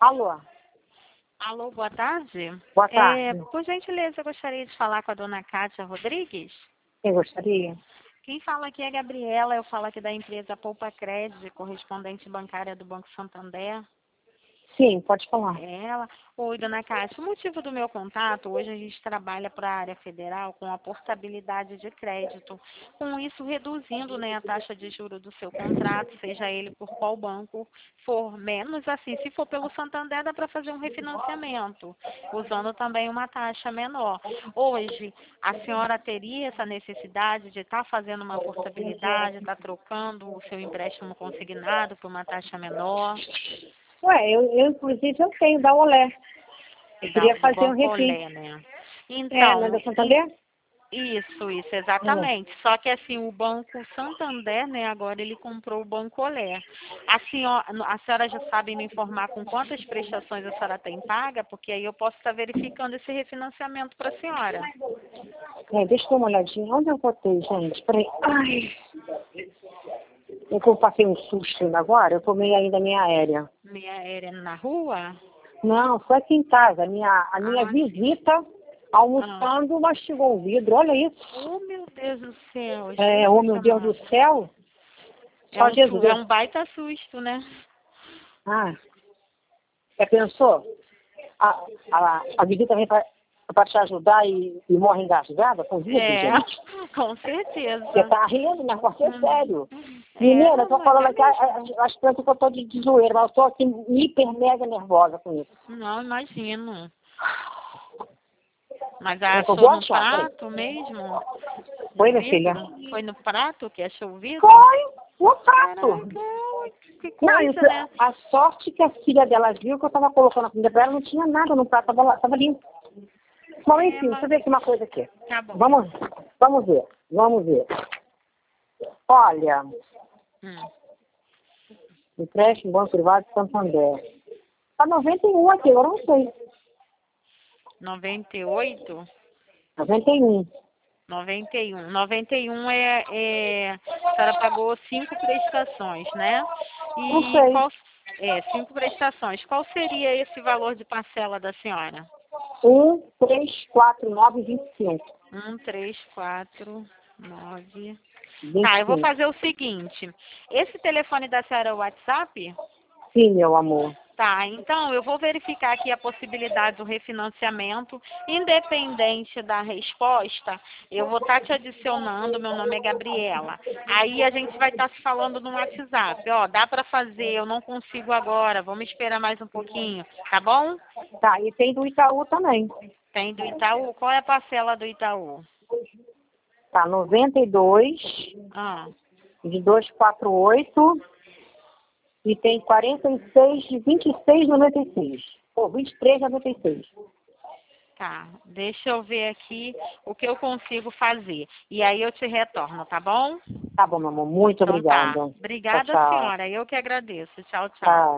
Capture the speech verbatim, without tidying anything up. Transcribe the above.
Alô? Alô, boa tarde. Boa É, tarde. por gentileza, eu gostaria de falar com a dona Kátia Rodrigues. Quem gostaria? Quem fala aqui é a Gabriela, eu falo aqui da empresa Poupa Crédito, correspondente bancária do Banco Santander. Sim, pode falar. É ela. Oi, dona Kátia. O motivo do meu contato, hoje a gente trabalha para a área federal com a portabilidade de crédito. Com isso, reduzindo, né, a taxa de juros do seu contrato, seja ele por qual banco for. Menos assim, se for pelo Santander, dá para fazer um refinanciamento, usando também uma taxa menor. Hoje, a senhora teria essa necessidade de estar fazendo uma portabilidade, estar trocando o seu empréstimo consignado por uma taxa menor? Ué, eu, eu inclusive eu tenho da Olé. Eu Da, queria do fazer um Banco refis. Olé, né? É, não é Então, da Santander? i- isso, isso, Hum. exatamente. Só que assim, o Banco Santander, né, agora ele comprou o Banco Olé. A senhora, a senhora já sabe me informar com quantas prestações a senhora tem paga? Porque aí eu posso estar verificando esse refinanciamento para a senhora. É, deixa eu dar uma olhadinha. Onde eu botei, gente? Peraí. Ai. É que eu passei um susto ainda agora, eu tomei ainda a minha aérea. Minha aérea na rua? Não, foi aqui em casa. A minha, a minha Ah, sim. visita, Ah. almoçando, mastigou o vidro. Olha isso. Oh, meu Deus do céu, É, oh meu Jesus Deus do amado. céu. É Só um, Jesus. su- é um baita susto, né? Ah, já pensou? A, a, a visita vem para te ajudar e, e morre engasgada com vidro, É, gente. com Você certeza. tá rindo, mas pode ser Hum. sério. É, Menina, eu não, tô mas falando é aqui, mesmo. as pensam que eu tô de, de zoeira, mas eu tô aqui hiper mega nervosa com isso. Não, imagino. Mas Como é que eu achou vou no achar? Peraí. prato mesmo? O Oi, minha filha? vidro? Foi no prato que achou o vidro? Foi no prato. Caraca, que Não, coisa, isso, né? a sorte que a filha dela viu que eu tava colocando a comida pra ela, não tinha nada no prato, tava, lá, tava limpo. Bom, É, enfim, deixa eu mas ver aqui uma coisa aqui. tá bom. Vamos, vamos ver, vamos ver. Olha, Hum. empréstimo Banco Privado de Santander. Tá noventa e um aqui, agora eu não sei. noventa e oito? noventa e um. noventa e um. noventa e um é, é. A senhora pagou cinco prestações, né? Não E sei. qual. É, cinco prestações. Qual seria esse valor de parcela da senhora? um, três, quatro, nove, vinte e cinco. Um, três, quatro, nove. vinte Tá, e eu vou cinco. fazer o seguinte. Esse telefone da senhora é o WhatsApp? Sim, meu amor. Tá, então eu vou verificar aqui a possibilidade do refinanciamento. Independente da resposta, eu vou estar te adicionando. Meu nome é Gabriela. Aí a gente vai estar se falando no WhatsApp. Ó, dá para fazer, eu não consigo agora, vamos esperar mais um pouquinho, tá bom? Tá, e tem do Itaú também. Tem do Itaú? Qual é a parcela do Itaú? Tá, noventa e dois, Ah. de duzentos e quarenta e oito, e tem quarenta e seis, de vinte e seis, noventa e seis. Ou vinte e três, noventa e seis. Tá, deixa eu ver aqui o que eu consigo fazer. E aí eu te retorno, tá bom? Tá bom, meu amor. Muito Então tá. obrigada. Tchau, Obrigada, tchau. senhora. Eu que agradeço. Tchau, tchau. Tá.